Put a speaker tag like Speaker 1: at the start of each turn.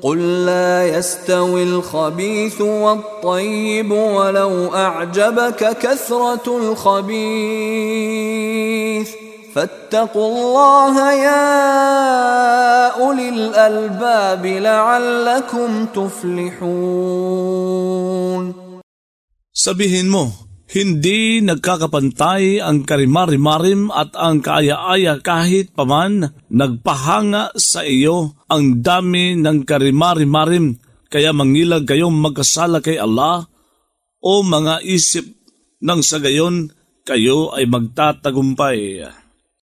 Speaker 1: قل لا يستوي الخبيث والطيب ولو أعجبك كثرة الخبيث فاتقوا الله يا أولي الألباب لعلكم تفلحون.
Speaker 2: Sabihin mo, hindi nagkakapantay ang karimari-marim at ang kaaya-aya kahit paman nagpahanga sa iyo ang dami ng karimari-marim, kaya mangilag kayong magkasala kay Allah o mga isip nang sa gayon kayo ay magtatagumpay.